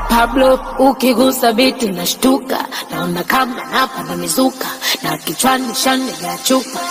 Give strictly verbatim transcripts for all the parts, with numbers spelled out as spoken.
Pablo ukigusa biti nashtuka, naona kama napanda mizuka, na kichwani shani ya chupa.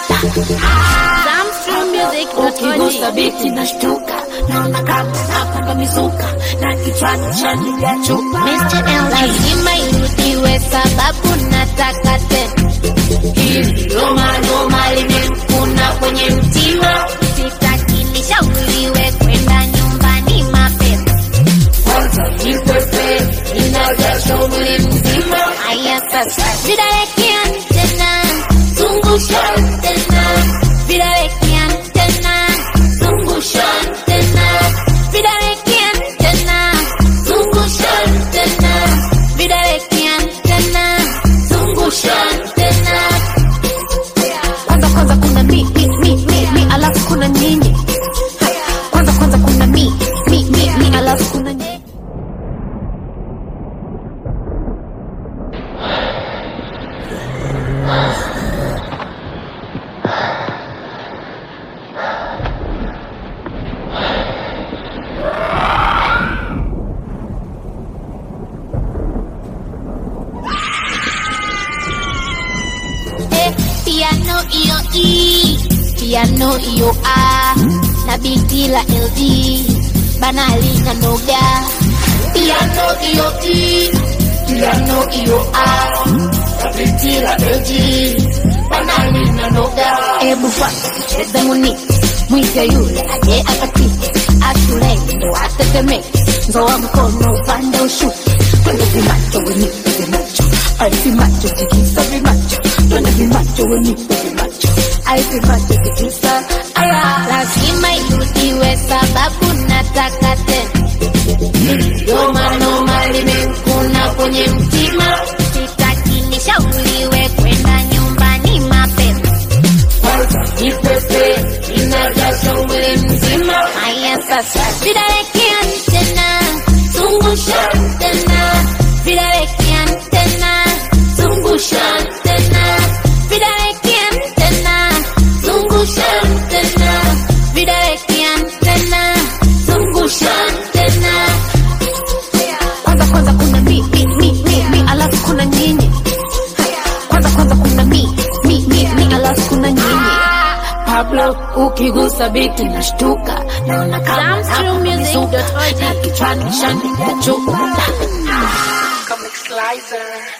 Ukigusa biti nashtuka, naona kama napanda mizuka, na kichwani shani ya chupa. mister L G, lazima irudiwe sababu nataka tena. Hili loma loma limekuna kwenye mtima, sitaki nishauriwe kwenda nyumbani mapema. kwanza nipepe inajasho mwili mzima. Haya sasa vidalekea tena, Zungusha tena vidalekea tena, zungusha tena vidalekea tena, zungusha tena vidalekea tena, zungusha. tena. Kwanza kwanza kuna mi mi mi mi, mi alafu kuna nyinyi. Kwanza kwanza kuna mi mi mi mi alafu kuna nyinyi. Eh, piano iyo E, piano iyo A, na biti la L G, banali na noga. Piano iyo E, piano iyo A, biti la L G, banali na noga. Ebu fuata cheza muni, mwite yule aje akatike, ashule ndo atetemeke, nzoa mkono upande ushuke, twende vimacho wenipe vimacho, ai vimacho tikisa vimacho, twende vimacho wenipe vimacho, ai vimacho tikisa. Aya, lazima irudiwe sababu nataka tena. Noma noma limekuna kwenye mtima, Sitaki nishauriwe kwenda nyumbani mapema. kwanza nipepe inajasho mwili mzima. Haya sasa vidalekea tena, Zungusha tena vidalekea tena, zungusha tena vidalekea tena, zungusha tena vidalekea tena, zungusha. tena. Kwanza kwanza kuna mi mi mi mi mi alafu kuna nyinyi. Kwanza kwanza kuna mi mi mi mi alafu kuna nyinyi. Pablo ukigusa biti nashtuka, naona kama napanda mizuka, na kichwani shani ya chupa. Comic Slicer.